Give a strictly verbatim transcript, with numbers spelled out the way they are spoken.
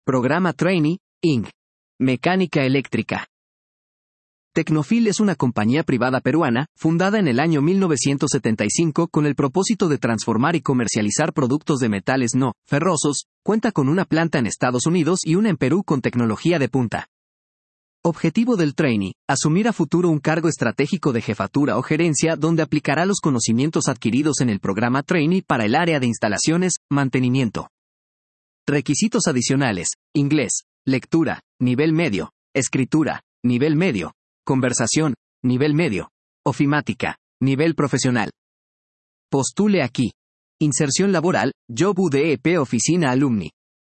Programa Trainee, incorporated. Mecánica eléctrica. Tecnofil es una compañía privada peruana, fundada en el año mil novecientos setenta y cinco con el propósito de transformar y comercializar productos de metales no ferrosos. Cuenta con una planta en Estados Unidos y una en Perú con tecnología de punta. Objetivo del trainee: asumir a futuro un cargo estratégico de jefatura o gerencia donde aplicará los conocimientos adquiridos en el programa trainee para el área de instalaciones, mantenimiento. Requisitos adicionales: inglés, lectura, nivel medio, escritura, nivel medio, conversación, nivel medio, ofimática, nivel profesional. Postule aquí. Inserción laboral, Job U D E P Oficina Alumni.